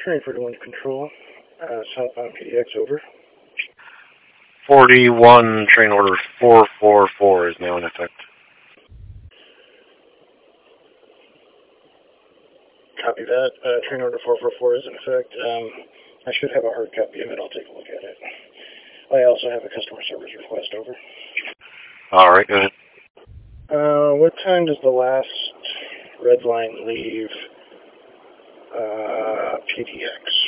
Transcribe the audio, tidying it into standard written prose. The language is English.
Train for Wind Control. Southbound PDX, over. 41, train order 444 is now in effect. Copy that. Train order 444 is in effect. I should have a hard copy of it. I'll take a look at it. I also have a customer service request, over. All right, go ahead. What time does the last red line leave PDX?